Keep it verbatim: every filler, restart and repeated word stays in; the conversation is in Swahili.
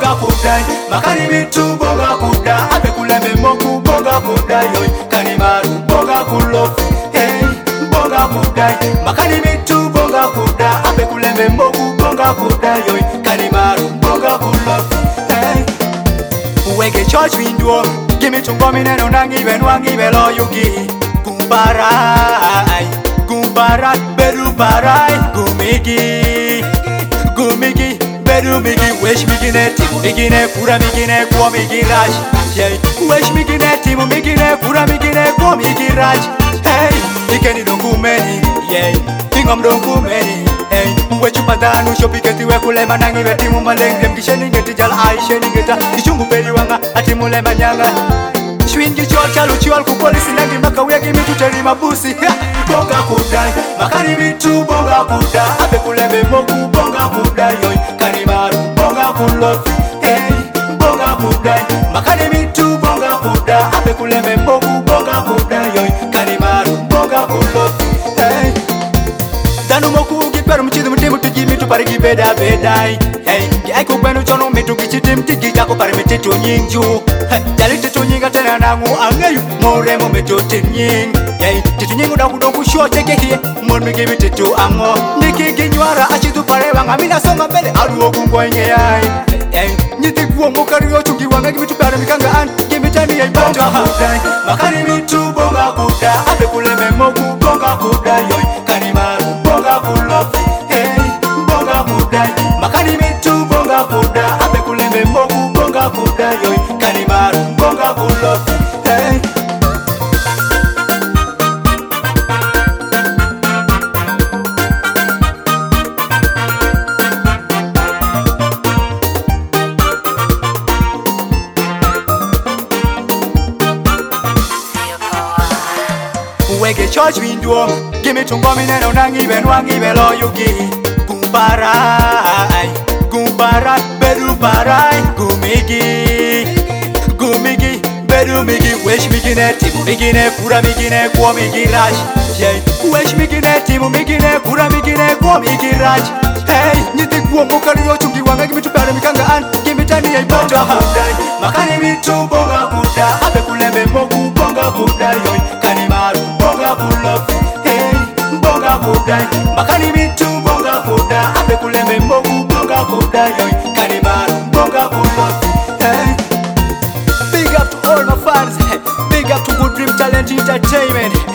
bonga kudai makani bitu bonga kuda abe kuleme moku bonga kudai yoy kani maru bonga kulofi hey bonga kudai makani bitu bonga kuda abe kuleme moku bonga kudai yoy kani maru bonga kulofi hey weke church window give me to come in and on even one give lo yugi kumbarai kumbarai beru barai gumigi gumigi beru migi wish migine timu migine kura migine kwa migi raj yeah wish migine timu migine kura migine kwa migi raj hey ikeni dongumeni yeah ingom dongumeni hey wechu padanu shopiketi we kulema nangi we timu malenge mkisheni ngeti jala aisheni ngeta ichungu peri wanga ati mulema nyanga Shwingi chol chalu chiwal ku polisi nangi maka wegi mitu teri mabusi bonga kudai makani mitu bonga kuda abe kuleme moku bonga kudai yoy kani maru bonga kulofi hey bonga kudai makani mitu bonga kuda abe kuleme moku bonga kudai yoy kani maru bonga kulofi hey danu moku giperu mchidu mtimu tiji mitu pari gibeda bedai hey ai ku kwenu chono mitu gichitim tigi jako pari mititu nyinju hey jali titu nyinga tena nangu angayu more mo mitu tinying hey titu nyingu da kudoku shote kekie mon mi gibi titu ango niki ginywara achitu pare wanga mina songa mbele alu ogungo inge yai hey nyiti kuo mokari yo chungi wanga gibi tu pare mikanga an gibi tani ya bonga kudai makani mitu bonga kuda abe kuleme moku bonga kuda yoy kani maru bonga kulofi hey bonga kudai makani mitu bonga kuda abe kuleme moku bonga kuda yoy kani maru bonga kulofi hey weke church window give me to come in and on even one give lo yugi kumbarai kumbarai beru barai gumigi gumigi beru migi wish migine timu migine kura migine kwa migi raj yeah wish migine timu migine kura migine kwa migi raj hey nyiti kwa mokari yo chungi wanga give me to pare mikanga an give me tani ya bonga kudai makani bitu bonga kuda abe kuleme moku bonga kuda yoy kani maru bonga kulofi hey bonga kudai makani bitu bonga kuda abe kuleme moku bonga kuda yoy kani maru bonga kulofi hey big up to all my fans hey big up to Good Dream Talent Entertainment